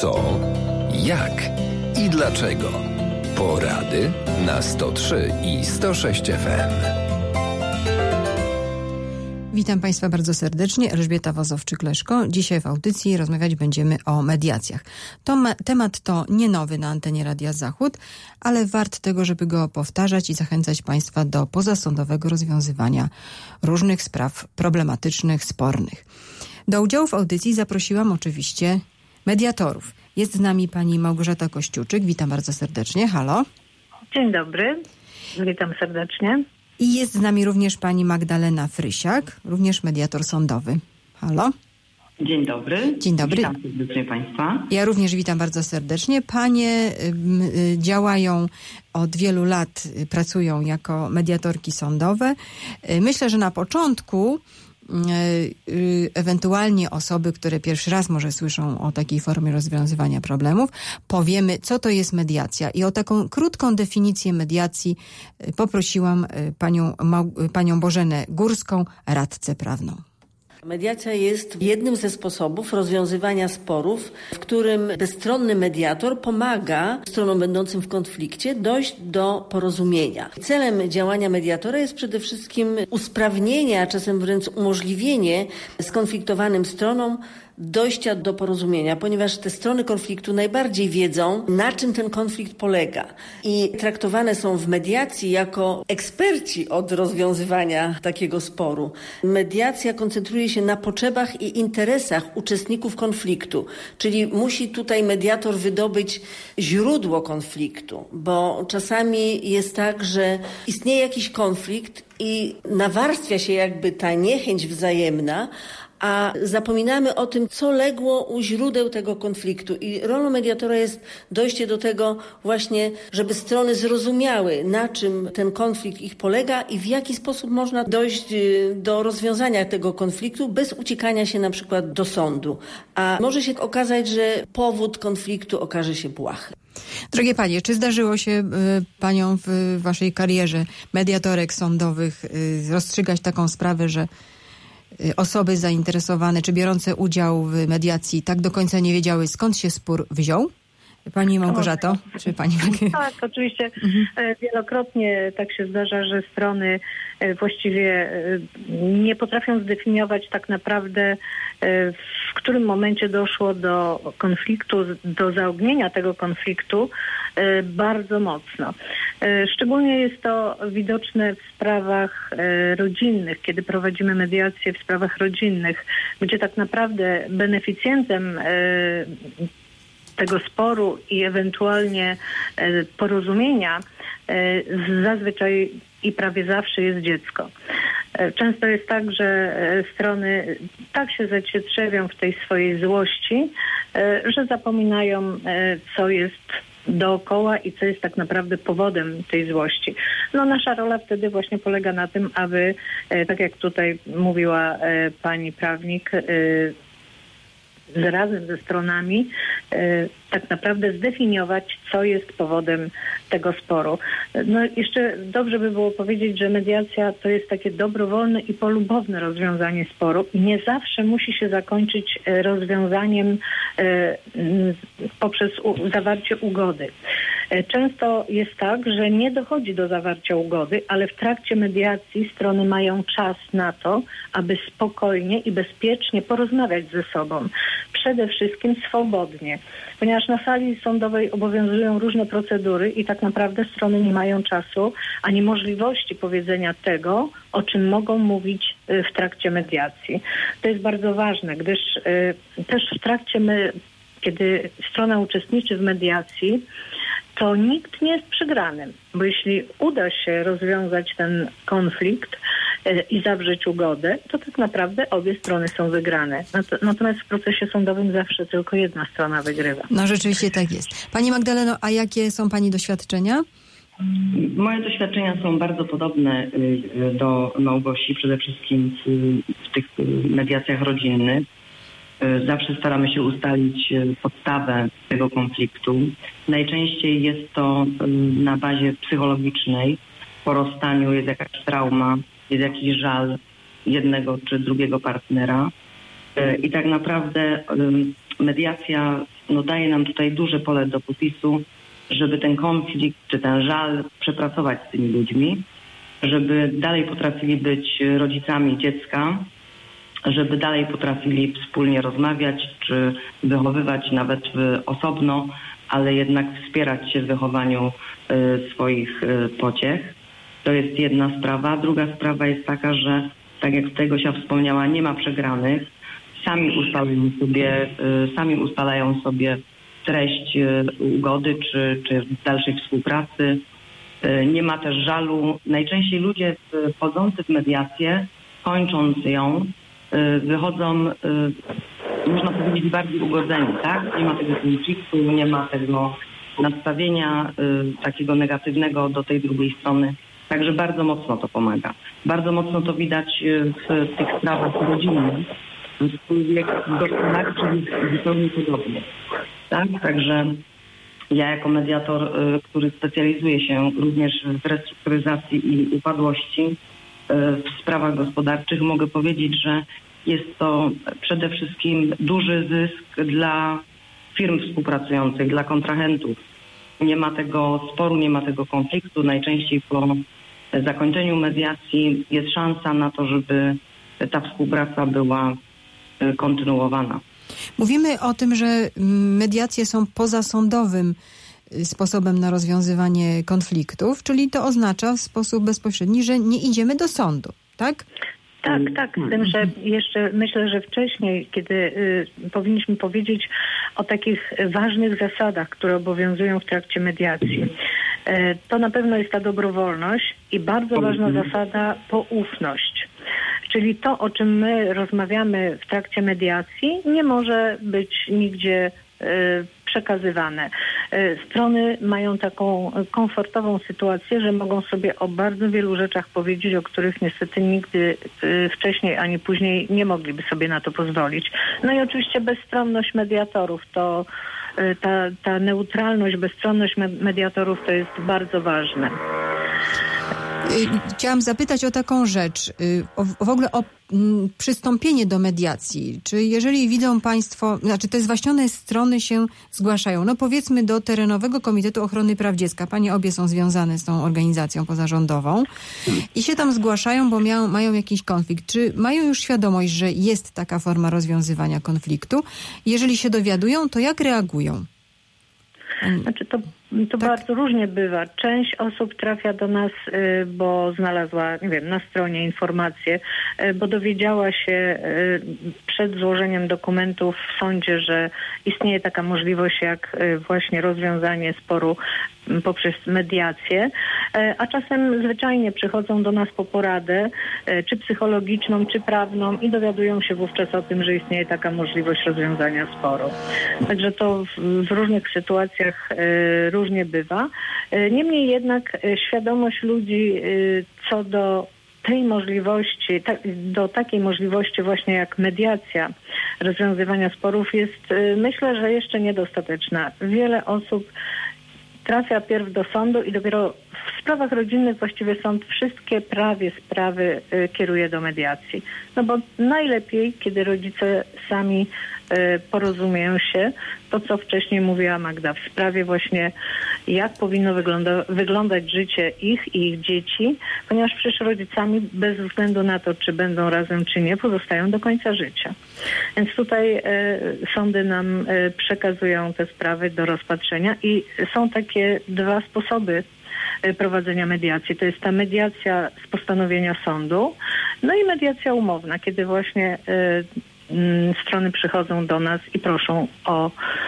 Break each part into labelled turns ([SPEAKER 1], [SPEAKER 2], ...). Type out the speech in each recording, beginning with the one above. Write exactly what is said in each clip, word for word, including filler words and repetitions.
[SPEAKER 1] Co, jak i dlaczego. Porady na sto trzy i sto sześć F M.
[SPEAKER 2] Witam Państwa bardzo serdecznie. Elżbieta Wazowczyk-Leszko. Dzisiaj w audycji rozmawiać będziemy o mediacjach. To ma, temat to nie nowy na antenie Radia Zachód, ale wart tego, żeby go powtarzać i zachęcać Państwa do pozasądowego rozwiązywania różnych spraw problematycznych, spornych. Do udziału w audycji zaprosiłam oczywiście mediatorów. Jest z nami pani Małgorzata Kościuczyk. Witam bardzo serdecznie. Halo.
[SPEAKER 3] Dzień dobry. Witam serdecznie.
[SPEAKER 2] I jest z nami również pani Magdalena Frysiak, również mediator sądowy. Halo.
[SPEAKER 4] Dzień dobry.
[SPEAKER 2] Dzień dobry.
[SPEAKER 4] Witam serdecznie Państwa.
[SPEAKER 2] Ja również witam bardzo serdecznie. Panie y, y, działają od wielu lat, y, pracują jako mediatorki sądowe. Y, myślę, że na początku y, y, ewentualnie osoby, które pierwszy raz może słyszą o takiej formie rozwiązywania problemów, powiemy, co to jest mediacja. I o taką krótką definicję mediacji y, poprosiłam y, panią, Mał- panią Bożenę Górską, radcę prawną.
[SPEAKER 5] Mediacja jest jednym ze sposobów rozwiązywania sporów, w którym bezstronny mediator pomaga stronom będącym w konflikcie dojść do porozumienia. Celem działania mediatora jest przede wszystkim usprawnienie, a czasem wręcz umożliwienie skonfliktowanym stronom dojścia do porozumienia, ponieważ te strony konfliktu najbardziej wiedzą, na czym ten konflikt polega. I traktowane są w mediacji jako eksperci od rozwiązywania takiego sporu. Mediacja koncentruje się na potrzebach i interesach uczestników konfliktu, czyli musi tutaj mediator wydobyć źródło konfliktu, bo czasami jest tak, że istnieje jakiś konflikt i nawarstwia się jakby ta niechęć wzajemna, a zapominamy o tym, co legło u źródeł tego konfliktu. I rolą mediatora jest dojście do tego właśnie, żeby strony zrozumiały, na czym ten konflikt ich polega i w jaki sposób można dojść do rozwiązania tego konfliktu bez uciekania się na przykład do sądu. A może się okazać, że powód konfliktu okaże się błahy.
[SPEAKER 2] Drogie panie, czy zdarzyło się y, paniom w waszej karierze mediatorek sądowych y, rozstrzygać taką sprawę, że osoby zainteresowane czy biorące udział w mediacji tak do końca nie wiedziały, skąd się spór wziął? Pani Małgorzato? Czy pani...
[SPEAKER 3] Tak, oczywiście. Mhm. Wielokrotnie tak się zdarza, że strony właściwie nie potrafią zdefiniować tak naprawdę, w którym momencie doszło do konfliktu, do zaognienia tego konfliktu bardzo mocno. Szczególnie jest to widoczne w sprawach rodzinnych, kiedy prowadzimy mediacje w sprawach rodzinnych, gdzie tak naprawdę beneficjentem tego sporu i ewentualnie porozumienia zazwyczaj i prawie zawsze jest dziecko. Często jest tak, że strony tak się zacietrzewią w tej swojej złości, że zapominają, co jest dookoła i co jest tak naprawdę powodem tej złości. No nasza rola wtedy właśnie polega na tym, aby, tak jak tutaj mówiła pani prawnik, razem ze stronami tak naprawdę zdefiniować, co jest powodem tego sporu. No jeszcze dobrze by było powiedzieć, że mediacja to jest takie dobrowolne i polubowne rozwiązanie sporu i nie zawsze musi się zakończyć rozwiązaniem poprzez zawarcie ugody. Często jest tak, że nie dochodzi do zawarcia ugody, ale w trakcie mediacji strony mają czas na to, aby spokojnie i bezpiecznie porozmawiać ze sobą. Przede wszystkim swobodnie, ponieważ na sali sądowej obowiązują różne procedury i tak naprawdę strony nie mają czasu ani możliwości powiedzenia tego, o czym mogą mówić w trakcie mediacji. To jest bardzo ważne, gdyż y, też w trakcie, my, kiedy strona uczestniczy w mediacji, to nikt nie jest przegranym, bo jeśli uda się rozwiązać ten konflikt y, i zawrzeć ugodę, to tak naprawdę obie strony są wygrane. Natomiast w procesie sądowym zawsze tylko jedna strona wygrywa.
[SPEAKER 2] No rzeczywiście tak jest. Pani Magdaleno, a jakie są pani doświadczenia?
[SPEAKER 4] Moje doświadczenia są bardzo podobne do Małgosi, przede wszystkim w tych mediacjach rodzinnych. Zawsze staramy się ustalić podstawę tego konfliktu. Najczęściej jest to na bazie psychologicznej. Po rozstaniu jest jakaś trauma, jest jakiś żal jednego czy drugiego partnera. I tak naprawdę mediacja no, daje nam tutaj duże pole do popisu, żeby ten konflikt czy ten żal przepracować z tymi ludźmi, żeby dalej potrafili być rodzicami dziecka, żeby dalej potrafili wspólnie rozmawiać czy wychowywać nawet osobno, ale jednak wspierać się w wychowaniu y, swoich y, pociech. To jest jedna sprawa. Druga sprawa jest taka, że tak jak tutaj Gosia wspomniała, nie ma przegranych. Sami ustalają sobie, y, sami ustalają sobie treść y, ugody czy, czy dalszej współpracy. Y, nie ma też żalu. Najczęściej ludzie wchodzący w mediację, kończąc ją, y, wychodzą, y, można powiedzieć, bardziej ugodzeni, tak? Nie ma tego konfliktu, nie ma tego nastawienia y, takiego negatywnego do tej drugiej strony. Także bardzo mocno to pomaga. Bardzo mocno to widać w tych sprawach rodzinnych, aczkolwiek gospodarczy zupełnie podobnie. Tak? Także ja jako mediator, który specjalizuje się również w restrukturyzacji i upadłości w sprawach gospodarczych, mogę powiedzieć, że jest to przede wszystkim duży zysk dla firm współpracujących, dla kontrahentów. Nie ma tego sporu, nie ma tego konfliktu. Najczęściej po zakończeniu mediacji jest szansa na to, żeby ta współpraca była kontynuowana.
[SPEAKER 2] Mówimy o tym, że mediacje są pozasądowym sposobem na rozwiązywanie konfliktów, czyli to oznacza w sposób bezpośredni, że nie idziemy do sądu, tak?
[SPEAKER 3] Tak, tak. Z tym, że jeszcze myślę, że wcześniej, kiedy y, powinniśmy powiedzieć o takich ważnych zasadach, które obowiązują w trakcie mediacji. Y, to na pewno jest ta dobrowolność i bardzo ważna zasada poufność. Czyli to, o czym my rozmawiamy w trakcie mediacji, nie może być nigdzie y, przekazywane. Strony mają taką komfortową sytuację, że mogą sobie o bardzo wielu rzeczach powiedzieć, o których niestety nigdy wcześniej ani później nie mogliby sobie na to pozwolić. No i oczywiście bezstronność mediatorów, to ta, ta neutralność, bezstronność mediatorów to jest bardzo ważne.
[SPEAKER 2] Chciałam zapytać o taką rzecz, o, w ogóle o m, przystąpienie do mediacji. Czy jeżeli widzą Państwo, znaczy te zwaśnione strony się zgłaszają, no powiedzmy do Terenowego Komitetu Ochrony Praw Dziecka, panie obie są związane z tą organizacją pozarządową i się tam zgłaszają, bo miają, mają jakiś konflikt. Czy mają już świadomość, że jest taka forma rozwiązywania konfliktu? Jeżeli się dowiadują, to jak reagują?
[SPEAKER 3] Znaczy to, to
[SPEAKER 2] tak.
[SPEAKER 3] bardzo różnie bywa. Część osób trafia do nas, y, bo znalazła, nie wiem, na stronie informację, y, bo dowiedziała się y, przed złożeniem dokumentów w sądzie, że istnieje taka możliwość jak y, właśnie rozwiązanie sporu y, poprzez mediację, y, a czasem zwyczajnie przychodzą do nas po poradę, y, czy psychologiczną, czy prawną i dowiadują się wówczas o tym, że istnieje taka możliwość rozwiązania sporu. Także to w, w różnych sytuacjach y, różnie bywa. Niemniej jednak świadomość ludzi co do tej możliwości, ta, do takiej możliwości właśnie jak mediacja rozwiązywania sporów jest, myślę, że jeszcze niedostateczna. Wiele osób trafia pierw do sądu i dopiero w sprawach rodzinnych właściwie sąd wszystkie prawie sprawy y, kieruje do mediacji. No bo najlepiej, kiedy rodzice sami y, porozumieją się, to co wcześniej mówiła Magda, w sprawie właśnie jak powinno wygląda, wyglądać życie ich i ich dzieci, ponieważ przecież rodzicami bez względu na to, czy będą razem, czy nie, pozostają do końca życia. Więc tutaj y, sądy nam y, przekazują te sprawy do rozpatrzenia i są takie dwa sposoby prowadzenia mediacji. To jest ta mediacja z postanowienia sądu, no i mediacja umowna, kiedy właśnie y, y, strony przychodzą do nas i proszą o,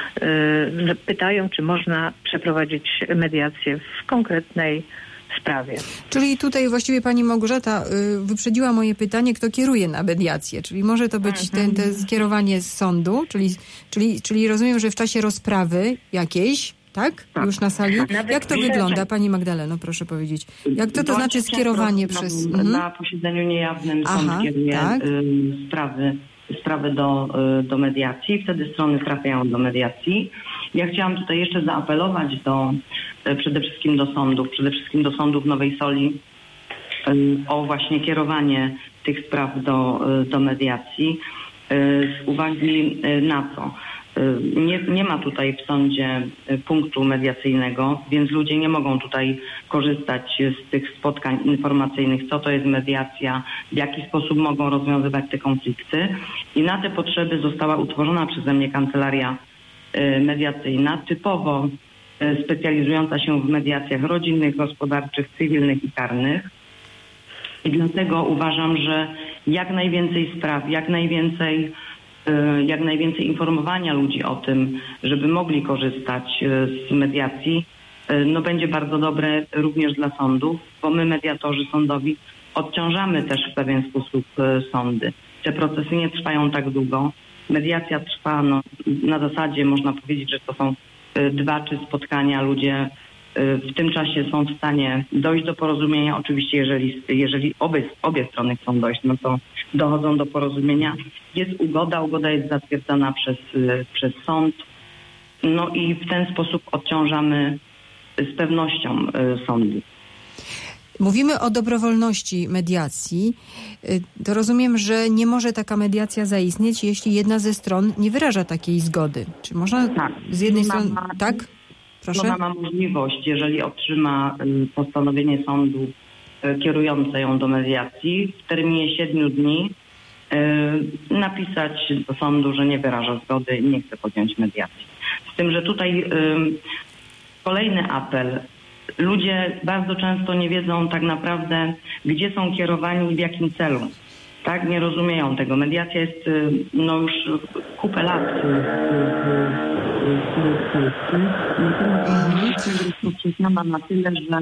[SPEAKER 3] y, pytają, czy można przeprowadzić mediację w konkretnej sprawie.
[SPEAKER 2] Czyli tutaj właściwie pani Małgorzata y, wyprzedziła moje pytanie, kto kieruje na mediację, czyli może to być ten, te skierowanie z sądu, czyli, czyli, czyli rozumiem, że w czasie rozprawy jakiejś, tak? tak? Już na sali. Nawet jak to wygląda? Pani Magdaleno, proszę powiedzieć. Jak to to znaczy skierowanie przez...
[SPEAKER 4] Na, na posiedzeniu niejawnym sąd Aha, kieruje tak? y, sprawy, sprawy do, y, do mediacji. Wtedy strony trafiają do mediacji. Ja chciałam tutaj jeszcze zaapelować do, y, przede wszystkim do sądów, przede wszystkim do sądów Nowej Soli y, o właśnie kierowanie tych spraw do, y, do mediacji y, z uwagi y, na co? Nie, nie ma tutaj w sądzie punktu mediacyjnego, więc ludzie nie mogą tutaj korzystać z tych spotkań informacyjnych, co to jest mediacja, w jaki sposób mogą rozwiązywać te konflikty. I na te potrzeby została utworzona przeze mnie kancelaria mediacyjna, typowo specjalizująca się w mediacjach rodzinnych, gospodarczych, cywilnych i karnych. I dlatego uważam, że jak najwięcej spraw, jak najwięcej jak najwięcej informowania ludzi o tym, żeby mogli korzystać z mediacji, no będzie bardzo dobre również dla sądów, bo my, mediatorzy sądowi, odciążamy też w pewien sposób sądy. Te procesy nie trwają tak długo. Mediacja trwa no, na zasadzie, można powiedzieć, że to są dwa, trzy spotkania. Ludzie w tym czasie są w stanie dojść do porozumienia. Oczywiście, jeżeli, jeżeli obie, obie strony chcą dojść, no to dochodzą do porozumienia. Jest ugoda, ugoda jest zatwierdzana przez, przez sąd. No i w ten sposób odciążamy z pewnością sądy.
[SPEAKER 2] Mówimy o dobrowolności mediacji. To rozumiem, że nie może taka mediacja zaistnieć, jeśli jedna ze stron nie wyraża takiej zgody. Czy można
[SPEAKER 4] tak.
[SPEAKER 2] z jednej
[SPEAKER 4] Strona
[SPEAKER 2] strony...
[SPEAKER 4] ma,
[SPEAKER 2] Tak? Proszę?
[SPEAKER 4] Strona ma możliwość, jeżeli otrzyma postanowienie sądu kierujące ją do mediacji, w terminie siedmiu dni napisać do sądu, że nie wyraża zgody i nie chce podjąć mediacji. Z tym, że tutaj kolejny apel. Ludzie bardzo często nie wiedzą tak naprawdę, gdzie są kierowani i w jakim celu. Tak, nie rozumieją tego. Mediacja jest no już kupę lat w Polsce. Natomiast na tyle, że,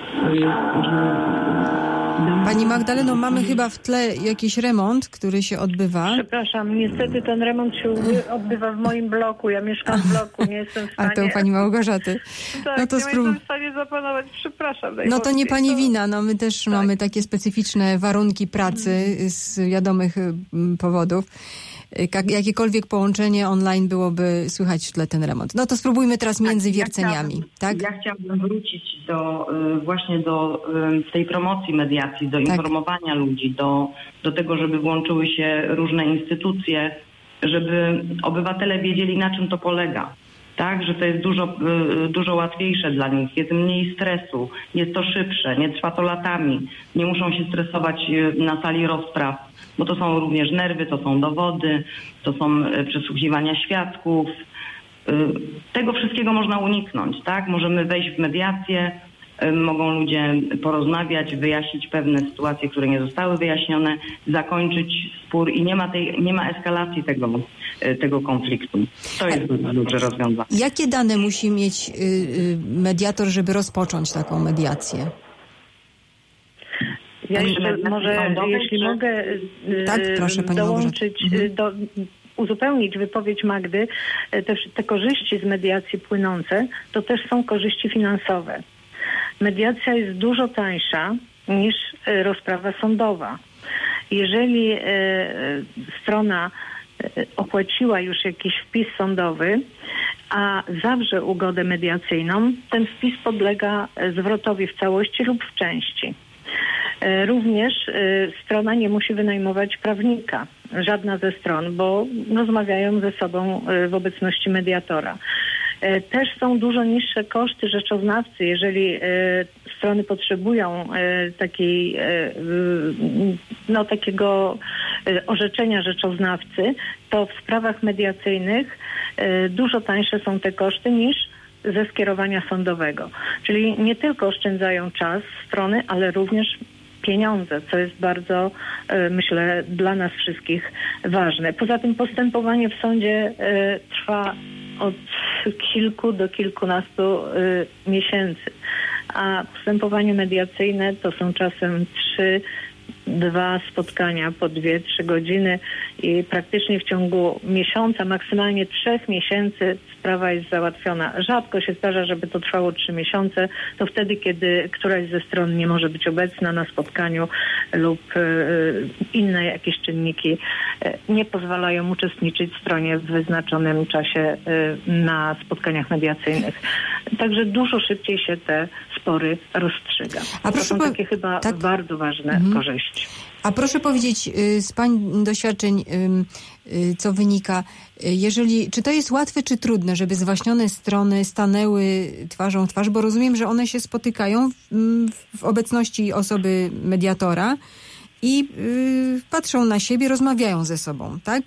[SPEAKER 4] że
[SPEAKER 2] Pani Magdaleno, mamy chyba w tle jakiś remont, który się odbywa.
[SPEAKER 3] Przepraszam, niestety ten remont się odbywa w moim bloku. Ja mieszkam w bloku, nie jestem w stanie...
[SPEAKER 2] A to u pani Małgorzaty.
[SPEAKER 3] Tak,
[SPEAKER 2] no to
[SPEAKER 3] nie
[SPEAKER 2] sprób...
[SPEAKER 3] jestem w stanie zapanować. Przepraszam.
[SPEAKER 2] No to nie pani
[SPEAKER 3] to...
[SPEAKER 2] wina. No my też tak. mamy takie specyficzne warunki pracy z wiadomych powodów. Jakiekolwiek połączenie online byłoby słychać w tle ten remont. No to spróbujmy teraz między wierceniami.
[SPEAKER 4] Ja
[SPEAKER 2] tak?
[SPEAKER 4] Ja chciałabym wrócić do właśnie do tej promocji mediacji, do tak. informowania ludzi, do, do tego, żeby włączyły się różne instytucje, żeby obywatele wiedzieli, na czym to polega. Tak, że to jest dużo, dużo łatwiejsze dla nich, jest mniej stresu, jest to szybsze, nie trwa to latami, nie muszą się stresować na sali rozpraw, bo to są również nerwy, to są dowody, to są przesłuchiwania świadków. Tego wszystkiego można uniknąć, tak? Możemy wejść w mediację, mogą ludzie porozmawiać, wyjaśnić pewne sytuacje, które nie zostały wyjaśnione, zakończyć spór i nie ma tej, nie ma eskalacji tego, tego konfliktu. To jest bardzo dobrze rozwiązane.
[SPEAKER 2] Jakie dane musi mieć mediator, żeby rozpocząć taką mediację?
[SPEAKER 3] Ja jeszcze może, jeśli mogę
[SPEAKER 2] tak, proszę, pani
[SPEAKER 3] dołączyć, mhm. do, uzupełnić wypowiedź Magdy, te, te korzyści z mediacji płynące, to też są korzyści finansowe. Mediacja jest dużo tańsza niż rozprawa sądowa. Jeżeli e, strona opłaciła już jakiś wpis sądowy, a zawrze ugodę mediacyjną, ten wpis podlega zwrotowi w całości lub w części. Również strona nie musi wynajmować prawnika, żadna ze stron, bo rozmawiają ze sobą w obecności mediatora. Też są dużo niższe koszty rzeczoznawcy, jeżeli strony potrzebują takiej, no, takiego orzeczenia rzeczoznawcy, to w sprawach mediacyjnych dużo tańsze są te koszty niż ze skierowania sądowego. Czyli nie tylko oszczędzają czas strony, ale również pieniądze, co jest bardzo, myślę, dla nas wszystkich ważne. Poza tym postępowanie w sądzie trwa od kilku do kilkunastu miesięcy, a postępowanie mediacyjne to są czasem trzy, dwa spotkania po dwie, trzy godziny i praktycznie w ciągu miesiąca, maksymalnie trzech miesięcy sprawa jest załatwiona. Rzadko się zdarza, żeby to trwało trzy miesiące. To wtedy, kiedy któraś ze stron nie może być obecna na spotkaniu lub y, inne jakieś czynniki y, nie pozwalają uczestniczyć stronie w wyznaczonym czasie y, na spotkaniach mediacyjnych. Także dużo szybciej się te spory rozstrzyga.
[SPEAKER 2] A
[SPEAKER 3] to są
[SPEAKER 2] po...
[SPEAKER 3] takie chyba
[SPEAKER 2] tak?
[SPEAKER 3] bardzo ważne mhm. korzyści.
[SPEAKER 2] A proszę powiedzieć z pań doświadczeń, co wynika, jeżeli, czy to jest łatwe, czy trudne, żeby zwaśnione strony stanęły twarzą w twarz, bo rozumiem, że one się spotykają w, w obecności osoby mediatora i y, patrzą na siebie, rozmawiają ze sobą, tak?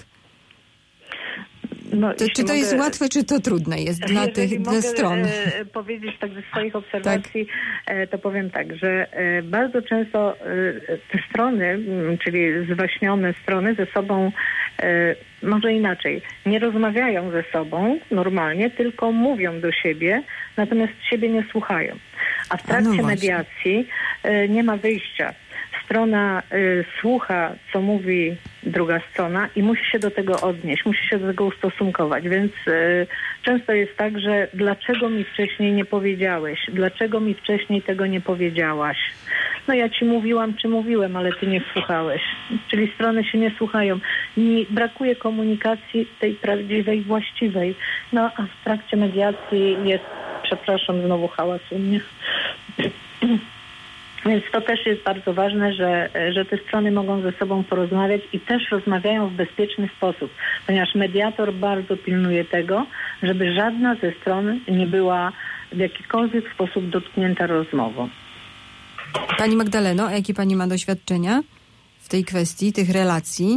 [SPEAKER 2] No, to, czy to mogę, jest łatwe, czy to trudne jest dla tych dla stron?
[SPEAKER 3] E, powiedzieć tak ze swoich obserwacji, tak. E, to powiem tak, że e, bardzo często e, te strony, m, czyli zwaśnione strony ze sobą, e, może inaczej, nie rozmawiają ze sobą normalnie, tylko mówią do siebie, natomiast siebie nie słuchają. A w trakcie A no mediacji e, nie ma wyjścia. Strona y, słucha, co mówi druga strona i musi się do tego odnieść, musi się do tego ustosunkować, więc y, często jest tak, że dlaczego mi wcześniej nie powiedziałeś, dlaczego mi wcześniej tego nie powiedziałaś? No ja ci mówiłam, czy mówiłem, ale ty nie słuchałeś. Czyli strony się nie słuchają. Nie, brakuje komunikacji tej prawdziwej, właściwej. No a w trakcie mediacji jest, przepraszam, znowu hałas u mnie. Więc to też jest bardzo ważne, że, że te strony mogą ze sobą porozmawiać i też rozmawiają w bezpieczny sposób, ponieważ mediator bardzo pilnuje tego, żeby żadna ze stron nie była w jakikolwiek sposób dotknięta rozmową.
[SPEAKER 2] Pani Magdaleno, a jakie pani ma doświadczenia w tej kwestii, tych relacji?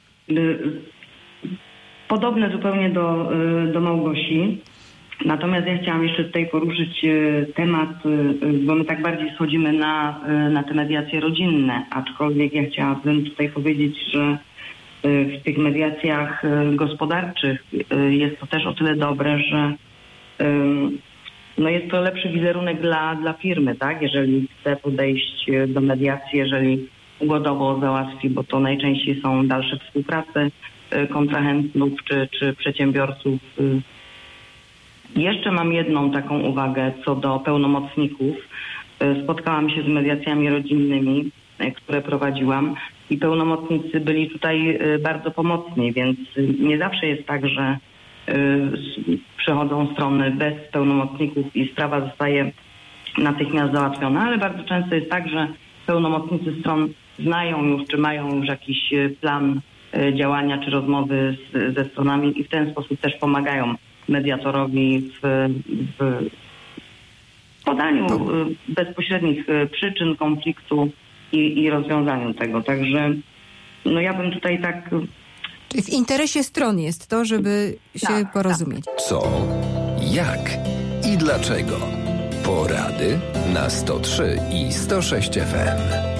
[SPEAKER 4] Podobne zupełnie do, do Małgosi. Natomiast ja chciałam jeszcze tutaj poruszyć temat, bo my tak bardziej schodzimy na, na te mediacje rodzinne, aczkolwiek ja chciałabym tutaj powiedzieć, że w tych mediacjach gospodarczych jest to też o tyle dobre, że no jest to lepszy wizerunek dla, dla firmy, tak? Jeżeli chce podejść do mediacji, jeżeli ugodowo załatwi, bo to najczęściej są dalsze współprace kontrahentów czy, czy przedsiębiorców. Jeszcze mam jedną taką uwagę co do pełnomocników. Spotkałam się z mediacjami rodzinnymi, które prowadziłam i pełnomocnicy byli tutaj bardzo pomocni, więc nie zawsze jest tak, że przychodzą strony bez pełnomocników i sprawa zostaje natychmiast załatwiona, ale bardzo często jest tak, że pełnomocnicy stron znają już, czy mają już jakiś plan działania, czy rozmowy z, ze stronami i w ten sposób też pomagają mediatorowi w, w podaniu bezpośrednich przyczyn konfliktu i, i rozwiązaniu tego. Także no ja bym tutaj tak...
[SPEAKER 2] Czyli w interesie stron jest to, żeby się tak, porozumieć.
[SPEAKER 1] Tak. Co, jak i dlaczego? Porady na sto trzy i sto sześć F M.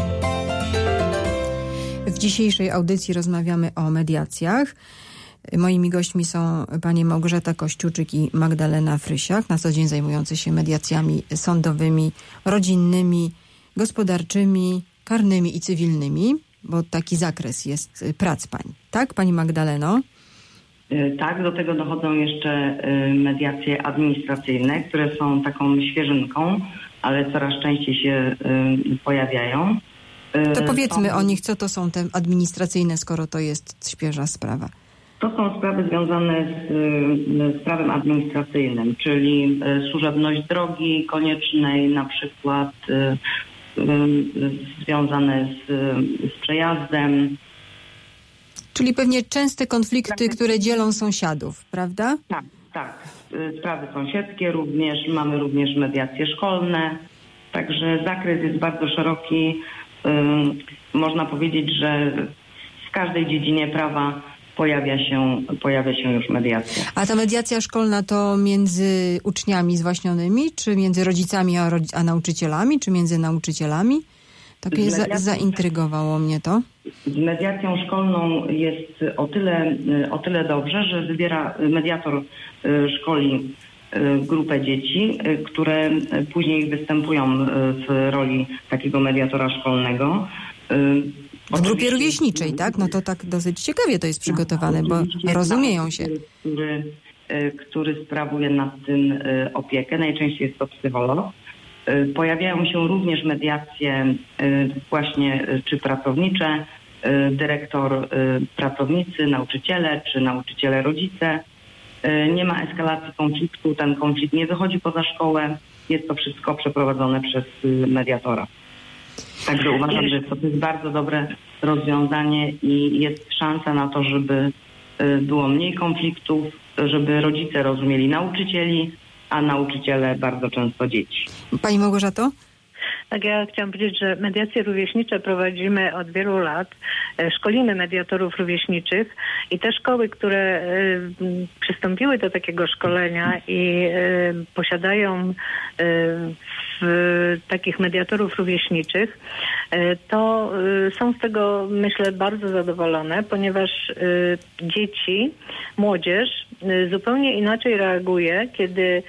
[SPEAKER 2] W dzisiejszej audycji rozmawiamy o mediacjach. Moimi gośćmi są panie Małgorzata Kościuczyk i Magdalena Frysiak, na co dzień zajmujące się mediacjami sądowymi, rodzinnymi, gospodarczymi, karnymi i cywilnymi, bo taki zakres jest prac pań. Tak, pani Magdaleno?
[SPEAKER 4] Tak, do tego dochodzą jeszcze mediacje administracyjne, które są taką świeżynką, ale coraz częściej się pojawiają.
[SPEAKER 2] To powiedzmy są... o nich, co to są te administracyjne, skoro to jest świeża sprawa.
[SPEAKER 4] To są sprawy związane z, z prawem administracyjnym, czyli służebność drogi koniecznej, na przykład y, y, związane z, z przejazdem.
[SPEAKER 2] Czyli pewnie częste konflikty, tak, które dzielą sąsiadów, prawda?
[SPEAKER 4] Tak, tak. Sprawy sąsiedzkie również, mamy również mediacje szkolne, także zakres jest bardzo szeroki. Y, można powiedzieć, że w każdej dziedzinie prawa Pojawia się, pojawia się już mediacja.
[SPEAKER 2] A ta mediacja szkolna to między uczniami zwaśnionymi, czy między rodzicami a, rodz- a nauczycielami, czy między nauczycielami? Tak jest, mediacją, zaintrygowało mnie to.
[SPEAKER 4] Z mediacją szkolną jest o tyle, o tyle dobrze, że wybiera mediator szkoli grupę dzieci, które później występują w roli takiego mediatora szkolnego.
[SPEAKER 2] W grupie rówieśniczej, tak? No to tak dosyć ciekawie to jest przygotowane, bo rozumieją się.
[SPEAKER 4] Który, który sprawuje nad tym opiekę, najczęściej jest to psycholog. Pojawiają się również mediacje właśnie czy pracownicze, dyrektor pracownicy, nauczyciele czy nauczyciele rodzice. Nie ma eskalacji konfliktu, ten konflikt nie wychodzi poza szkołę, jest to wszystko przeprowadzone przez mediatora. Także uważam, że to jest bardzo dobre rozwiązanie i jest szansa na to, żeby było mniej konfliktów, żeby rodzice rozumieli nauczycieli, a nauczyciele bardzo często dzieci.
[SPEAKER 2] Pani Małgorzato?
[SPEAKER 3] Tak, ja chciałam powiedzieć, że mediacje rówieśnicze prowadzimy od wielu lat. Szkolimy mediatorów rówieśniczych i te szkoły, które przystąpiły do takiego szkolenia i posiadają w takich mediatorów rówieśniczych, to są z tego, myślę, bardzo zadowolone, ponieważ dzieci, młodzież zupełnie inaczej reaguje, kiedy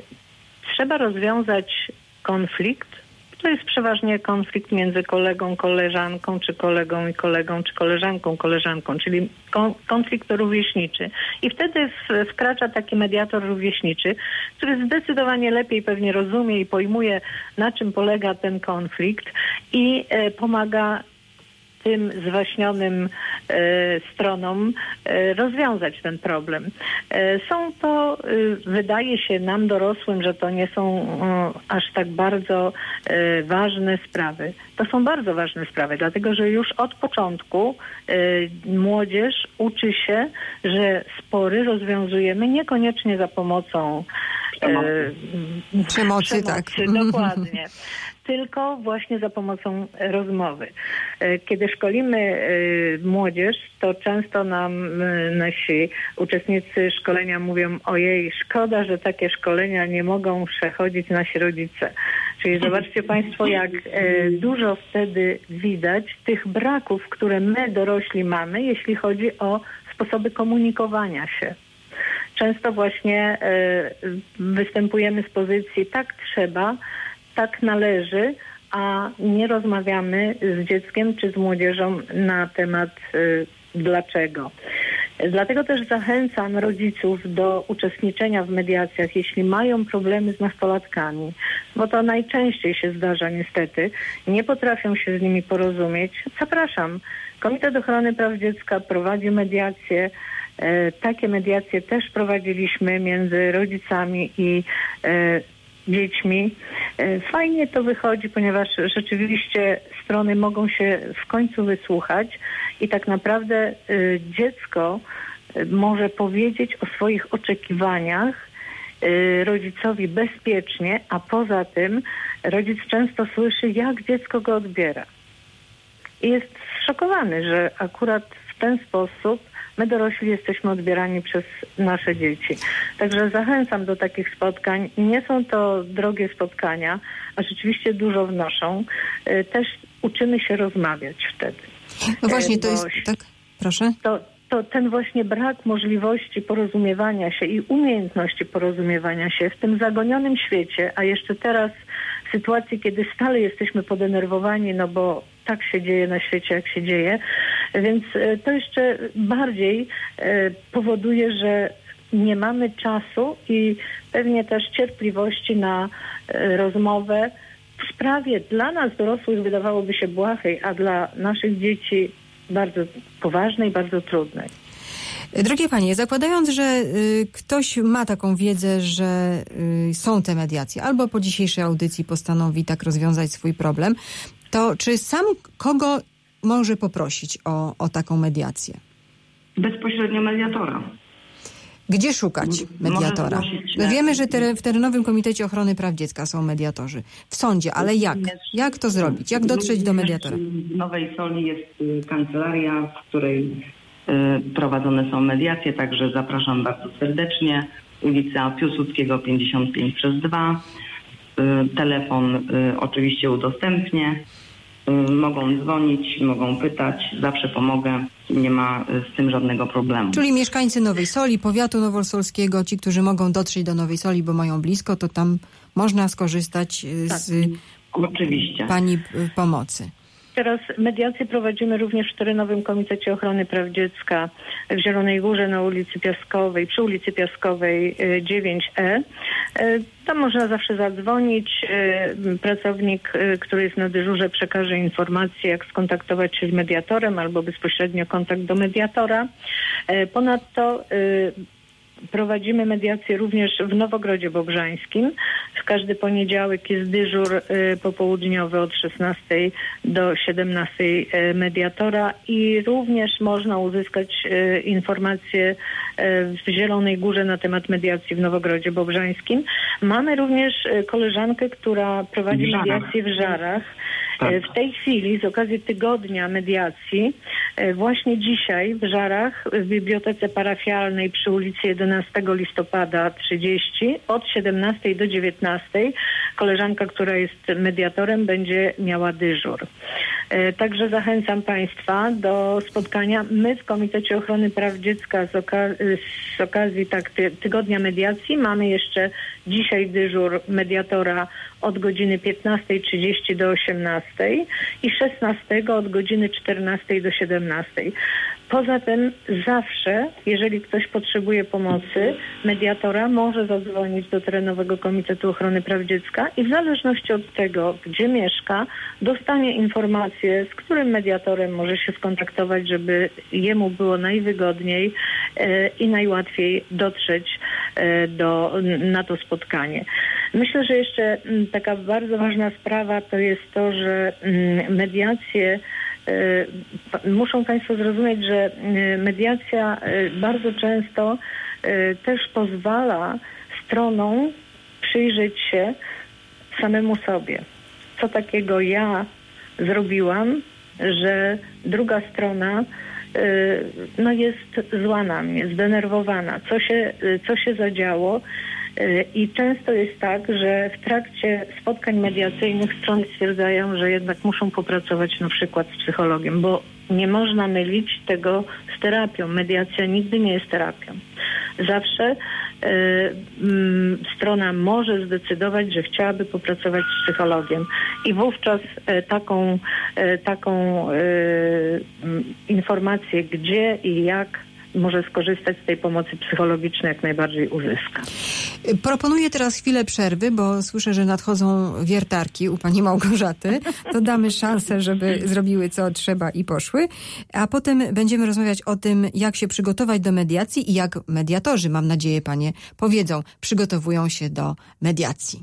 [SPEAKER 3] trzeba rozwiązać konflikt. To jest przeważnie konflikt między kolegą, koleżanką, czy kolegą i kolegą, czy koleżanką, koleżanką, czyli kon- konflikt rówieśniczy. I wtedy w, wkracza taki mediator rówieśniczy, który zdecydowanie lepiej pewnie rozumie i pojmuje, na czym polega ten konflikt i e, pomaga tym zwaśnionym e, stronom e, rozwiązać ten problem. E, są to, e, wydaje się nam dorosłym, że to nie są e, aż tak bardzo e, ważne sprawy. To są bardzo ważne sprawy, dlatego że już od początku e, młodzież uczy się, że spory rozwiązujemy niekoniecznie za pomocą
[SPEAKER 2] e, przemocy, tak.
[SPEAKER 3] Dokładnie. Tylko właśnie za pomocą rozmowy. Kiedy szkolimy młodzież, to często nam nasi uczestnicy szkolenia mówią: ojej, szkoda, że takie szkolenia nie mogą przechodzić nasi rodzice. Czyli zobaczcie Państwo, jak dużo wtedy widać tych braków, które my dorośli mamy, jeśli chodzi o sposoby komunikowania się. Często właśnie występujemy z pozycji tak trzeba, tak należy, a nie rozmawiamy z dzieckiem czy z młodzieżą na temat y, dlaczego. Dlatego też zachęcam rodziców do uczestniczenia w mediacjach, jeśli mają problemy z nastolatkami, bo to najczęściej się zdarza niestety, nie potrafią się z nimi porozumieć. Zapraszam. Komitet Ochrony Praw Dziecka prowadzi mediacje. E, takie mediacje też prowadziliśmy między rodzicami i e, dziećmi. Fajnie to wychodzi, ponieważ rzeczywiście strony mogą się w końcu wysłuchać i tak naprawdę y, dziecko może powiedzieć o swoich oczekiwaniach y, rodzicowi bezpiecznie, a poza tym rodzic często słyszy, jak dziecko go odbiera. I jest zszokowany, że akurat w ten sposób my dorośli jesteśmy odbierani przez nasze dzieci. Także zachęcam do takich spotkań. Nie są to drogie spotkania, a rzeczywiście dużo wnoszą. Też uczymy się rozmawiać wtedy.
[SPEAKER 2] No właśnie, to jest... Tak, proszę.
[SPEAKER 3] To, to ten właśnie brak możliwości porozumiewania się i umiejętności porozumiewania się w tym zagonionym świecie, a jeszcze teraz w sytuacji, kiedy stale jesteśmy podenerwowani, no bo tak się dzieje na świecie, jak się dzieje. Więc to jeszcze bardziej powoduje, że nie mamy czasu i pewnie też cierpliwości na rozmowę w sprawie dla nas dorosłych wydawałoby się błahej, a dla naszych dzieci bardzo poważnej, bardzo trudnej.
[SPEAKER 2] Drogie panie, zakładając, że y, ktoś ma taką wiedzę, że y, są te mediacje, albo po dzisiejszej audycji postanowi tak rozwiązać swój problem, to czy sam kogo może poprosić o, o taką mediację?
[SPEAKER 4] Bezpośrednio mediatora.
[SPEAKER 2] Gdzie szukać mediatora? My wiemy, że te, w Terenowym Komitecie Ochrony Praw Dziecka są mediatorzy. W sądzie, ale jak? Jak to zrobić? Jak dotrzeć do mediatora?
[SPEAKER 4] W Nowej Soli jest kancelaria, w której prowadzone są mediacje, także zapraszam bardzo serdecznie. Ulica Piłsudskiego pięćdziesiąt pięć przez dwa. Telefon oczywiście udostępnię. Mogą dzwonić, mogą pytać, zawsze pomogę, nie ma z tym żadnego problemu.
[SPEAKER 2] Czyli mieszkańcy Nowej Soli, powiatu nowosolskiego, ci, którzy mogą dotrzeć do Nowej Soli, bo mają blisko, to tam można skorzystać z tak.
[SPEAKER 4] Oczywiście.
[SPEAKER 2] pani pomocy.
[SPEAKER 3] Teraz mediacje prowadzimy również w Terenowym Komitecie Ochrony Praw Dziecka w Zielonej Górze na ulicy Piaskowej, przy ulicy Piaskowej dziewięć E. Tam można zawsze zadzwonić. Pracownik, który jest na dyżurze, przekaże informację, jak skontaktować się z mediatorem albo bezpośrednio kontakt do mediatora. Ponadto prowadzimy mediację również w Nowogrodzie Bobrzańskim. W każdy poniedziałek jest dyżur y, popołudniowy od szesnastej do siedemnastej y, mediatora i również można uzyskać y, informacje y, w Zielonej Górze na temat mediacji w Nowogrodzie Bobrzańskim. Mamy również y, koleżankę, która prowadzi
[SPEAKER 4] W Żarach.
[SPEAKER 3] mediację w Żarach.
[SPEAKER 4] Tak.
[SPEAKER 3] W tej chwili, z okazji Tygodnia Mediacji, właśnie dzisiaj w Żarach, w Bibliotece Parafialnej przy ulicy jedenastego listopada trzydzieści, od siedemnastej do dziewiętnastej, koleżanka, która jest mediatorem, będzie miała dyżur. Także zachęcam Państwa do spotkania. My w Komitecie Ochrony Praw Dziecka z, oka- z okazji tak, ty- Tygodnia Mediacji mamy jeszcze dzisiaj dyżur mediatora od godziny piętnastej trzydzieści do osiemnastej i szesnastego od godziny czternastej do siedemnastej. Poza tym zawsze, jeżeli ktoś potrzebuje pomocy mediatora, może zadzwonić do Terenowego Komitetu Ochrony Praw Dziecka i w zależności od tego, gdzie mieszka, dostanie informację, z którym mediatorem może się skontaktować, żeby jemu było najwygodniej e, i najłatwiej dotrzeć e, do, na to spotkanie. Myślę, że jeszcze m, taka bardzo ważna sprawa to jest to, że m, mediacje muszą Państwo zrozumieć, że mediacja bardzo często też pozwala stronom przyjrzeć się samemu sobie. Co takiego ja zrobiłam, że druga strona no jest zła na mnie, zdenerwowana. Co się, co się zadziało? I często jest tak, że w trakcie spotkań mediacyjnych strony stwierdzają, że jednak muszą popracować na przykład z psychologiem, bo nie można mylić tego z terapią. Mediacja nigdy nie jest terapią. Zawsze y, y, strona może zdecydować, że chciałaby popracować z psychologiem i wówczas y, taką, y, taką y, y, informację, gdzie i jak może skorzystać z tej pomocy psychologicznej, jak najbardziej uzyska.
[SPEAKER 2] Proponuję teraz chwilę przerwy, bo słyszę, że nadchodzą wiertarki u pani Małgorzaty. To damy szansę, żeby zrobiły co trzeba i poszły. A potem będziemy rozmawiać o tym, jak się przygotować do mediacji i jak mediatorzy, mam nadzieję, panie powiedzą, przygotowują się do mediacji.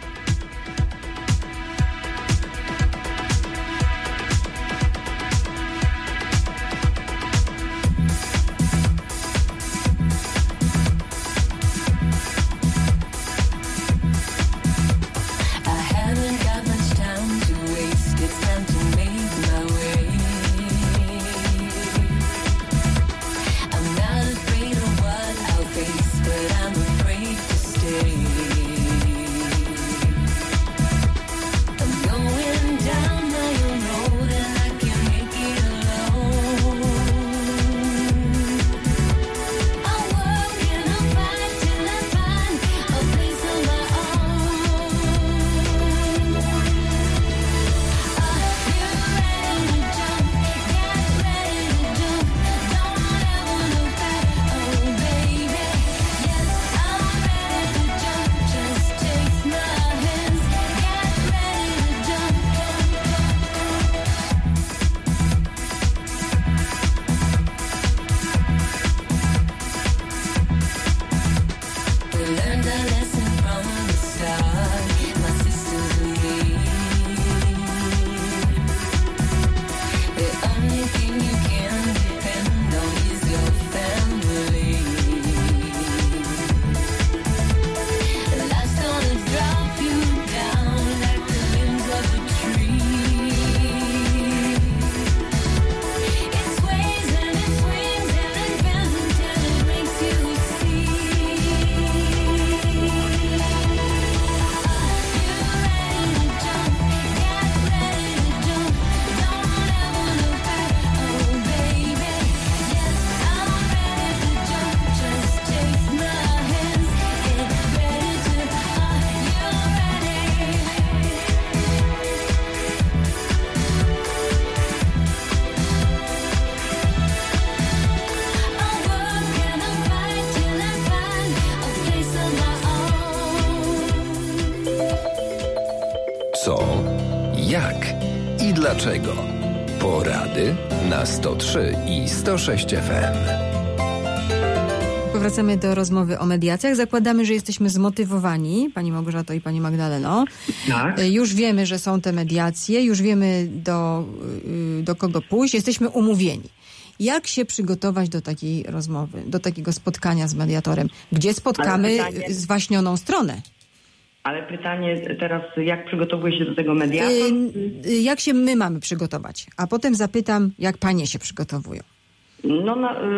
[SPEAKER 1] Co, jak i dlaczego. Porady na sto trzy i sto sześć F M.
[SPEAKER 2] wracamy do rozmowy o mediacjach. Zakładamy, że jesteśmy zmotywowani, pani Małgorzato i pani Magdaleno.
[SPEAKER 4] Tak.
[SPEAKER 2] Już wiemy, że są te mediacje, już wiemy do, do kogo pójść, jesteśmy umówieni. Jak się przygotować do takiej rozmowy, do takiego spotkania z mediatorem? Gdzie spotkamy pytanie... zwaśnioną stronę?
[SPEAKER 4] Ale pytanie teraz, jak przygotowuje się do tego mediator?
[SPEAKER 2] Yy, jak się my mamy przygotować? A potem zapytam, jak panie się przygotowują? No,
[SPEAKER 4] na, y,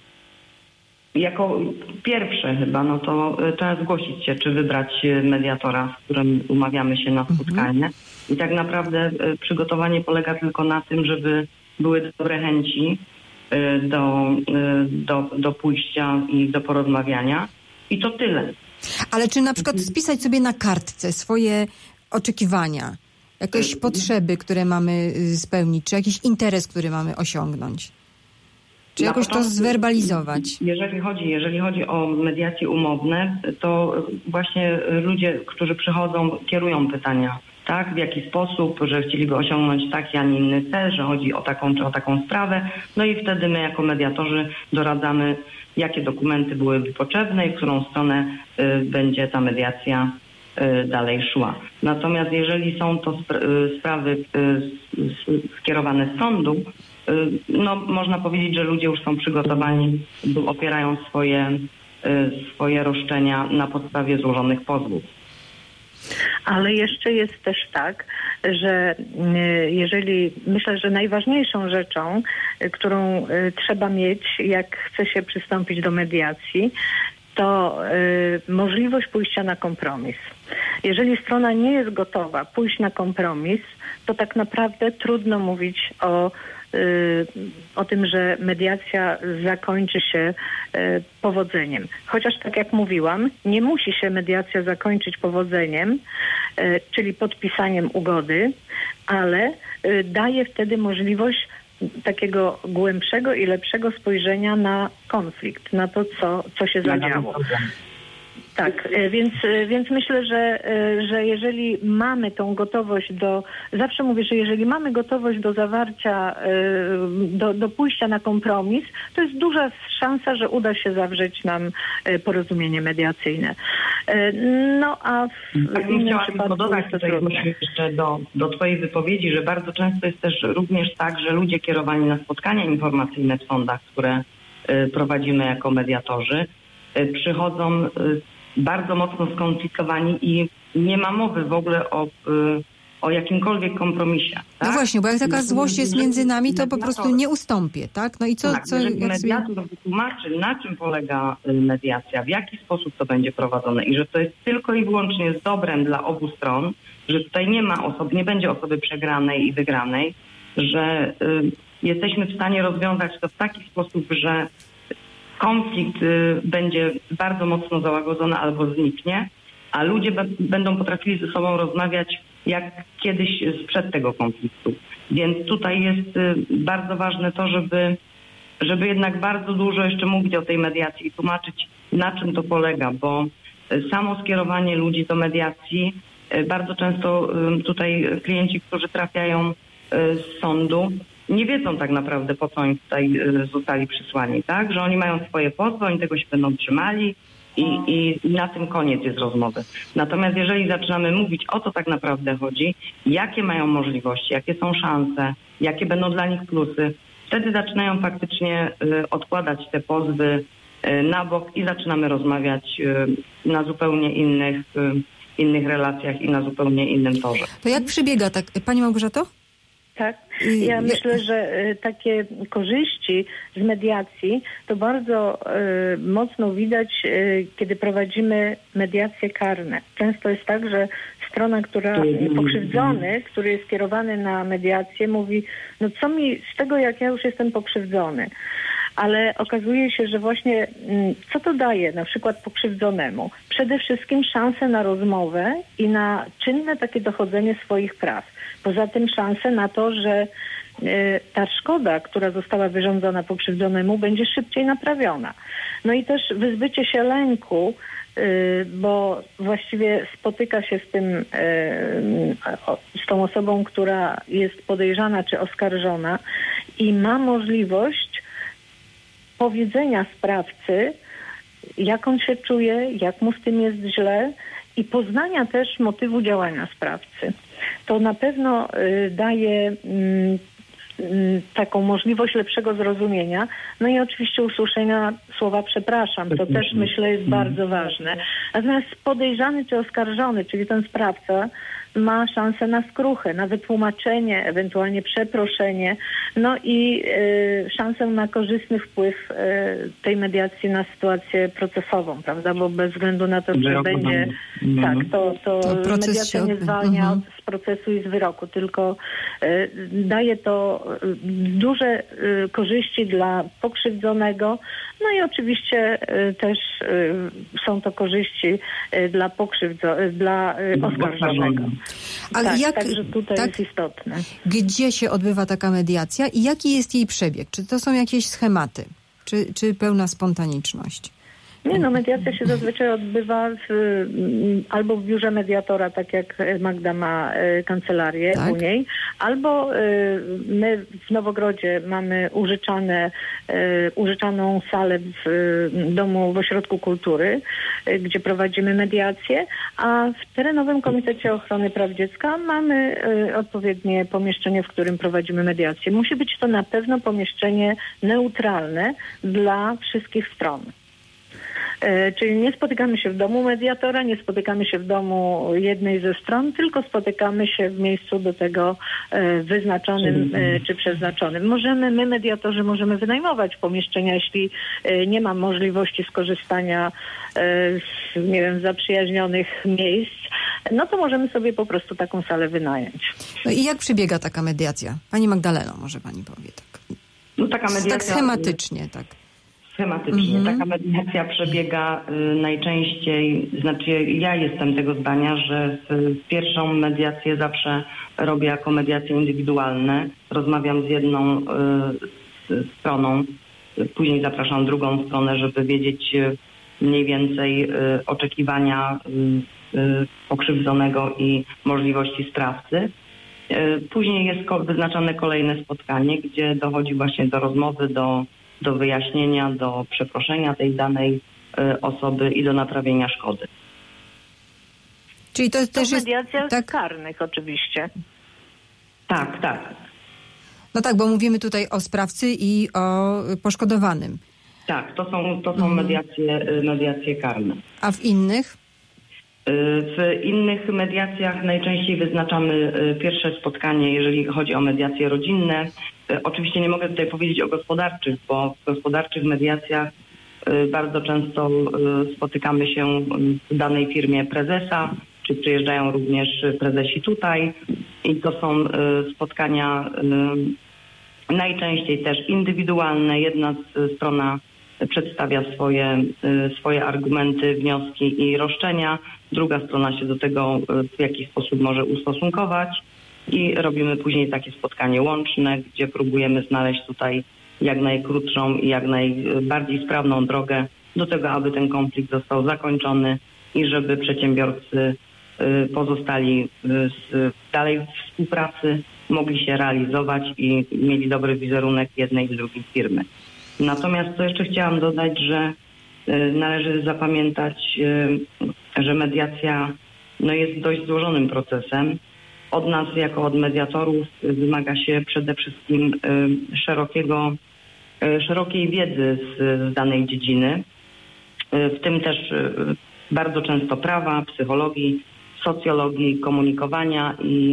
[SPEAKER 4] jako pierwsze chyba, no to y, trzeba zgłosić się, czy wybrać mediatora, z którym umawiamy się na spotkanie. Mhm. I tak naprawdę y, przygotowanie polega tylko na tym, żeby były dobre chęci y, do, y, do, do pójścia i do porozmawiania. I to tyle.
[SPEAKER 2] Ale czy na przykład spisać sobie na kartce swoje oczekiwania, jakieś potrzeby, które mamy spełnić, czy jakiś interes, który mamy osiągnąć? Czy jakoś to zwerbalizować?
[SPEAKER 4] Jeżeli chodzi, jeżeli chodzi o mediacje umowne, to właśnie ludzie, którzy przychodzą, kierują pytania, tak? W jaki sposób, że chcieliby osiągnąć taki, a nie inny cel, że chodzi o taką czy o taką sprawę. No i wtedy my jako mediatorzy doradzamy, jakie dokumenty byłyby potrzebne i w którą stronę y, będzie ta mediacja y, dalej szła. Natomiast jeżeli są to spra- y, sprawy y, skierowane z sądu, y, no można powiedzieć, że ludzie już są przygotowani, opierają swoje, y, swoje roszczenia na podstawie złożonych pozwów.
[SPEAKER 3] Ale jeszcze jest też tak, że jeżeli, myślę, że najważniejszą rzeczą, którą trzeba mieć, jak chce się przystąpić do mediacji, to y, możliwość pójścia na kompromis. Jeżeli strona nie jest gotowa pójść na kompromis, to tak naprawdę trudno mówić o o tym, że mediacja zakończy się powodzeniem. Chociaż tak jak mówiłam, nie musi się mediacja zakończyć powodzeniem, czyli podpisaniem ugody, ale daje wtedy możliwość takiego głębszego i lepszego spojrzenia na konflikt, na to, co, co się zadziało. Tak, więc, więc myślę, że, że jeżeli mamy tą gotowość do, zawsze mówię, że jeżeli mamy gotowość do zawarcia, do, do pójścia na kompromis, to jest duża szansa, że uda się zawrzeć nam porozumienie mediacyjne. No a w
[SPEAKER 4] tak,
[SPEAKER 3] innym
[SPEAKER 4] chciałam
[SPEAKER 3] przypadku
[SPEAKER 4] dodać
[SPEAKER 3] jest to
[SPEAKER 4] tutaj
[SPEAKER 3] trudne.
[SPEAKER 4] jeszcze do, do twojej wypowiedzi, że bardzo często jest też również tak, że ludzie kierowani na spotkania informacyjne w sądach, które prowadzimy jako mediatorzy, przychodzą bardzo mocno skomplikowani i nie ma mowy w ogóle o, o jakimkolwiek kompromisie. Tak?
[SPEAKER 2] No właśnie, bo jak taka złość jest między nami, to po prostu nie ustąpię, tak? No i co...
[SPEAKER 4] Tak,
[SPEAKER 2] co
[SPEAKER 4] jeżeli
[SPEAKER 2] jak
[SPEAKER 4] mediator sobie... wytłumaczy, na czym polega mediacja, w jaki sposób to będzie prowadzone i że to jest tylko i wyłącznie z dobrem dla obu stron, że tutaj nie ma osoby, nie będzie osoby przegranej i wygranej, że y, jesteśmy w stanie rozwiązać to w taki sposób, że konflikt y, będzie bardzo mocno załagodzony albo zniknie, a ludzie b- będą potrafili ze sobą rozmawiać jak kiedyś sprzed tego konfliktu. Więc tutaj jest y, bardzo ważne to, żeby, żeby jednak bardzo dużo jeszcze mówić o tej mediacji i tłumaczyć, na czym to polega, bo y, samo skierowanie ludzi do mediacji, y, bardzo często y, tutaj klienci, którzy trafiają y, z sądu, nie wiedzą tak naprawdę, po co oni tutaj y, zostali przysłani, tak? Że oni mają swoje pozwy, oni tego się będą trzymali i, i na tym koniec jest rozmowy. Natomiast jeżeli zaczynamy mówić, o co tak naprawdę chodzi, jakie mają możliwości, jakie są szanse, jakie będą dla nich plusy, wtedy zaczynają faktycznie y, odkładać te pozwy y, na bok i zaczynamy rozmawiać y, na zupełnie innych, y, innych relacjach i na zupełnie innym torze.
[SPEAKER 2] To jak przebiega tak? Pani Małgorzato?
[SPEAKER 3] Tak. Ja myślę, że takie korzyści z mediacji to bardzo y, mocno widać, y, kiedy prowadzimy mediacje karne. Często jest tak, że strona, która pokrzywdzony, który jest skierowany na mediację, mówi, no co mi z tego, jak ja już jestem pokrzywdzony. Ale okazuje się, że właśnie co to daje na przykład pokrzywdzonemu? Przede wszystkim szansę na rozmowę i na czynne takie dochodzenie swoich praw. Poza tym szansę na to, że ta szkoda, która została wyrządzona pokrzywdzonemu, będzie szybciej naprawiona. No i też wyzbycie się lęku, bo właściwie spotyka się z tym, z tą osobą, która jest podejrzana czy oskarżona i ma możliwość powiedzenia sprawcy, jak on się czuje, jak mu z tym jest źle i poznania też motywu działania sprawcy. To na pewno daje taką możliwość lepszego zrozumienia. No i oczywiście usłyszenia słowa przepraszam. To też myślę jest bardzo ważne. Natomiast podejrzany czy oskarżony, czyli ten sprawca, ma szansę na skruchę, na wytłumaczenie, ewentualnie przeproszenie, no i y, szansę na korzystny wpływ y, tej mediacji na sytuację procesową, prawda? Bo bez względu na to, czy będzie... Mm. Tak, to, to, to mediacja nie zwalnia mm-hmm. z procesu i z wyroku, tylko y, daje to y, duże y, korzyści dla pokrzywdzonego, no i oczywiście y, też y, są to korzyści y, dla pokrzywdzonego, y, dla y, oskarżonego.
[SPEAKER 2] Ale
[SPEAKER 3] tak,
[SPEAKER 2] jak,
[SPEAKER 3] także tutaj
[SPEAKER 2] tak,
[SPEAKER 3] jest istotne.
[SPEAKER 2] Gdzie się odbywa taka mediacja i jaki jest jej przebieg? Czy to są jakieś schematy? Czy, czy pełna spontaniczność?
[SPEAKER 3] Nie, no mediacja się zazwyczaj odbywa w, albo w biurze mediatora, tak jak Magda ma y, kancelarię tak. u niej, albo y, my w Nowogrodzie mamy użyczane, y, użyczaną salę w y, domu w Ośrodku Kultury, y, gdzie prowadzimy mediację, a w terenowym Komitecie Ochrony Praw Dziecka mamy y, odpowiednie pomieszczenie, w którym prowadzimy mediację. Musi być to na pewno pomieszczenie neutralne dla wszystkich stron. Czyli nie spotykamy się w domu mediatora, nie spotykamy się w domu jednej ze stron, tylko spotykamy się w miejscu do tego wyznaczonym czy przeznaczonym. Możemy, my mediatorzy możemy wynajmować pomieszczenia, jeśli nie ma możliwości skorzystania z, nie wiem, zaprzyjaźnionych miejsc, no to możemy sobie po prostu taką salę wynająć.
[SPEAKER 2] No i jak przebiega taka mediacja? Pani Magdaleno, może pani powie tak.
[SPEAKER 4] No taka mediacja...
[SPEAKER 2] Tak schematycznie, tak.
[SPEAKER 4] Schematycznie.
[SPEAKER 2] Mhm.
[SPEAKER 4] Taka mediacja przebiega y, najczęściej, znaczy ja jestem tego zdania, że z, pierwszą mediację zawsze robię jako mediacje indywidualne. Rozmawiam z jedną y, z stroną, y, później zapraszam drugą stronę, żeby wiedzieć y, mniej więcej y, oczekiwania y, y, pokrzywdzonego i możliwości sprawcy. Y, później jest ko- wyznaczane kolejne spotkanie, gdzie dochodzi właśnie do rozmowy, do do wyjaśnienia, do przeproszenia tej danej y, osoby i do naprawienia szkody.
[SPEAKER 2] Czyli to, to też jest...
[SPEAKER 3] mediacja
[SPEAKER 2] tak?
[SPEAKER 3] karnych oczywiście.
[SPEAKER 4] Tak, tak.
[SPEAKER 2] No tak, bo mówimy tutaj o sprawcy i o poszkodowanym.
[SPEAKER 4] Tak, to są, to są mhm. mediacje, mediacje karne.
[SPEAKER 2] A w innych?
[SPEAKER 4] W innych mediacjach najczęściej wyznaczamy pierwsze spotkanie, jeżeli chodzi o mediacje rodzinne. Oczywiście nie mogę tutaj powiedzieć o gospodarczych, bo w gospodarczych mediacjach bardzo często spotykamy się w danej firmie prezesa, czy przyjeżdżają również prezesi tutaj i to są spotkania najczęściej też indywidualne. Jedna strona przedstawia swoje, swoje argumenty, wnioski i roszczenia. Druga strona się do tego w jakiś sposób może ustosunkować i robimy później takie spotkanie łączne, gdzie próbujemy znaleźć tutaj jak najkrótszą i jak najbardziej sprawną drogę do tego, aby ten konflikt został zakończony i żeby przedsiębiorcy pozostali dalej w współpracy, mogli się realizować i mieli dobry wizerunek jednej i drugiej firmy. Natomiast co jeszcze chciałam dodać, że należy zapamiętać, że mediacja no, jest dość złożonym procesem. Od nas, jako od mediatorów, wymaga się przede wszystkim szerokiego, szerokiej wiedzy z, z danej dziedziny, w tym też bardzo często prawa, psychologii, socjologii, komunikowania i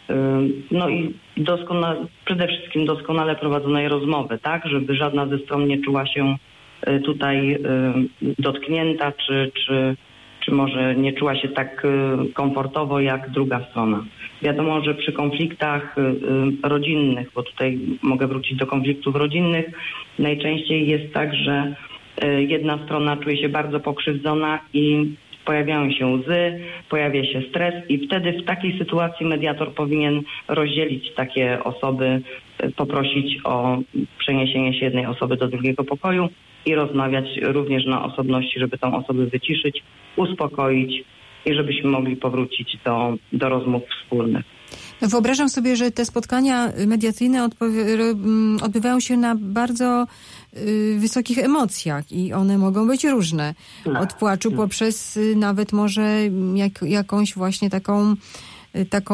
[SPEAKER 4] no i doskonale, przede wszystkim doskonale prowadzonej rozmowy, tak, żeby żadna ze stron nie czuła się tutaj dotknięta, czy, czy, czy może nie czuła się tak komfortowo jak druga strona. Wiadomo, że przy konfliktach rodzinnych, bo tutaj mogę wrócić do konfliktów rodzinnych, najczęściej jest tak, że jedna strona czuje się bardzo pokrzywdzona i pojawiają się łzy, pojawia się stres i wtedy w takiej sytuacji mediator powinien rozdzielić takie osoby, poprosić o przeniesienie się jednej osoby do drugiego pokoju i rozmawiać również na osobności, żeby tą osobę wyciszyć, uspokoić i żebyśmy mogli powrócić do, do rozmów wspólnych.
[SPEAKER 2] No wyobrażam sobie, że te spotkania mediacyjne odbywają się na bardzo y, wysokich emocjach i one mogą być różne. Od płaczu poprzez y, nawet może jak, jakąś właśnie taką, y, taką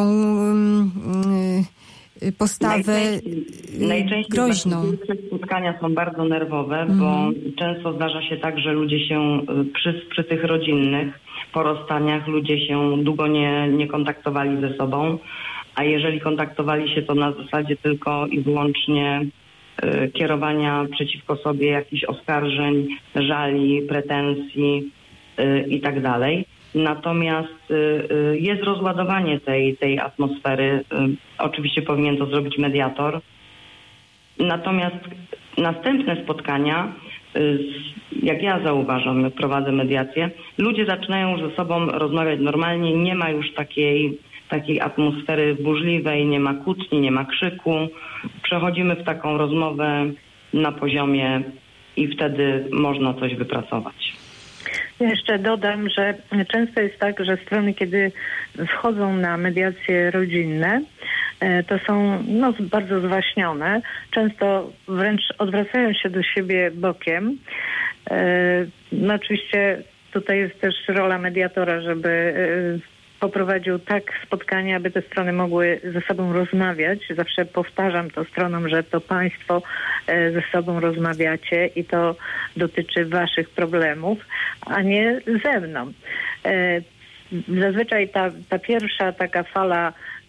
[SPEAKER 2] y, y, postawę
[SPEAKER 4] najczęściej, najczęściej
[SPEAKER 2] groźną.
[SPEAKER 4] Spotkania są bardzo nerwowe, mhm. bo często zdarza się tak, że ludzie się przy, przy tych rodzinnych po rozstaniach ludzie się długo nie, nie kontaktowali ze sobą, a jeżeli kontaktowali się, to na zasadzie tylko i wyłącznie y, kierowania przeciwko sobie jakichś oskarżeń, żali, pretensji y, i tak dalej. Natomiast y, y, jest rozładowanie tej, tej atmosfery. Y, oczywiście powinien to zrobić mediator. Natomiast następne spotkania, y, jak ja zauważam, jak prowadzę mediację, ludzie zaczynają ze sobą rozmawiać normalnie, nie ma już takiej takiej atmosfery burzliwej, nie ma kłótni, nie ma krzyku. Przechodzimy w taką rozmowę na poziomie i wtedy można coś wypracować.
[SPEAKER 3] Ja jeszcze dodam, że często jest tak, że strony, kiedy wchodzą na mediacje rodzinne, to są no, bardzo zwaśnione. Często wręcz odwracają się do siebie bokiem. No oczywiście tutaj jest też rola mediatora, żeby poprowadził tak spotkania, aby te strony mogły ze sobą rozmawiać. Zawsze powtarzam to stronom, że to państwo ze sobą rozmawiacie i to dotyczy waszych problemów, a nie ze mną. Zazwyczaj ta, ta pierwsza taka fala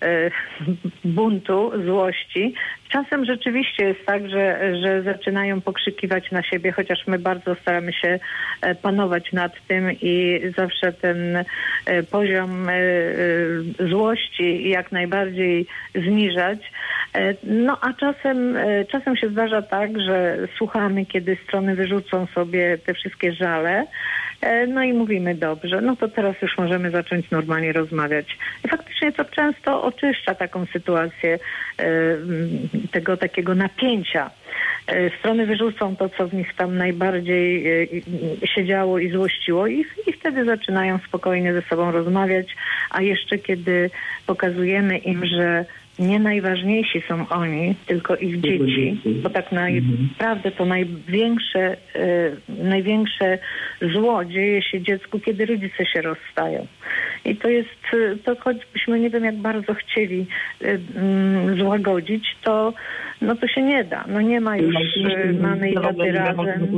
[SPEAKER 3] buntu, złości. Czasem rzeczywiście jest tak, że, że zaczynają pokrzykiwać na siebie, chociaż my bardzo staramy się panować nad tym i zawsze ten poziom złości jak najbardziej zniżać. No a czasem, czasem się zdarza tak, że słuchamy, kiedy strony wyrzucą sobie te wszystkie żale, no i mówimy dobrze, no to teraz już możemy zacząć normalnie rozmawiać. I faktycznie to często oczyszcza taką sytuację tego takiego napięcia. Strony wyrzucą to, co w nich tam najbardziej się działo i złościło i, i wtedy zaczynają spokojnie ze sobą rozmawiać, a jeszcze kiedy pokazujemy im, że nie najważniejsi są oni, tylko ich dzieci, bo tak naprawdę to największe, największe zło dzieje się dziecku, kiedy rodzice się rozstają. I to jest, to choćbyśmy nie wiem jak bardzo chcieli złagodzić, to no to się nie da. No nie ma już mamy i taty razem.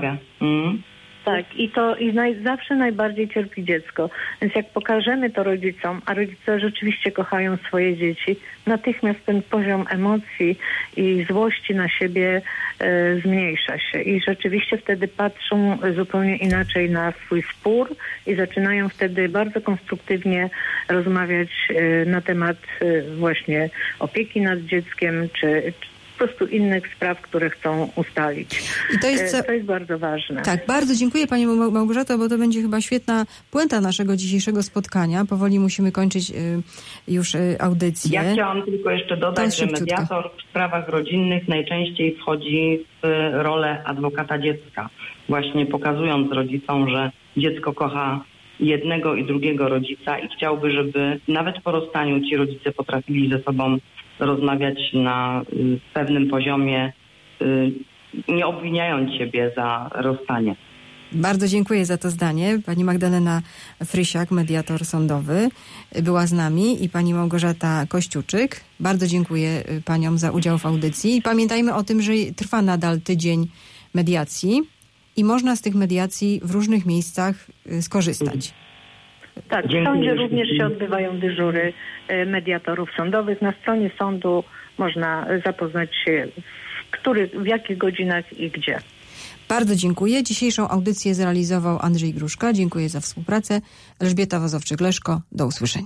[SPEAKER 3] Tak, i to i naj, zawsze najbardziej cierpi dziecko. Więc jak pokażemy to rodzicom, a rodzice rzeczywiście kochają swoje dzieci, natychmiast ten poziom emocji i złości na siebie e, zmniejsza się. I rzeczywiście wtedy patrzą zupełnie inaczej na swój spór i zaczynają wtedy bardzo konstruktywnie rozmawiać e, na temat e, właśnie opieki nad dzieckiem, czy, czy po prostu innych spraw, które chcą ustalić. I to jest, to jest bardzo ważne.
[SPEAKER 2] Tak, bardzo dziękuję Pani Małgorzato, bo to będzie chyba świetna puenta naszego dzisiejszego spotkania. Powoli musimy kończyć y, już y, audycję.
[SPEAKER 4] Ja chciałam tylko jeszcze dodać, że mediator w sprawach rodzinnych najczęściej wchodzi w rolę adwokata dziecka. Właśnie pokazując rodzicom, że dziecko kocha jednego i drugiego rodzica i chciałby, żeby nawet po rozstaniu ci rodzice potrafili ze sobą rozmawiać na y, pewnym poziomie, y, nie obwiniając siebie za rozstanie.
[SPEAKER 2] Bardzo dziękuję za to zdanie. Pani Magdalena Frysiak, mediator sądowy, była z nami i pani Małgorzata Kościuczyk. Bardzo dziękuję paniom za udział w audycji. I pamiętajmy o tym, że trwa nadal tydzień mediacji i można z tych mediacji w różnych miejscach skorzystać.
[SPEAKER 3] Tak, w sądzie również się odbywają dyżury mediatorów sądowych. Na stronie sądu można zapoznać się, w, których, w jakich godzinach i gdzie.
[SPEAKER 2] Bardzo dziękuję. Dzisiejszą audycję zrealizował Andrzej Gruszka. Dziękuję za współpracę. Elżbieta Wozowczyk-Leszko. Do usłyszenia.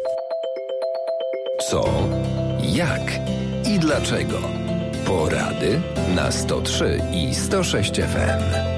[SPEAKER 1] Co? Jak? I dlaczego? Porady na sto trzy i sto sześć F M.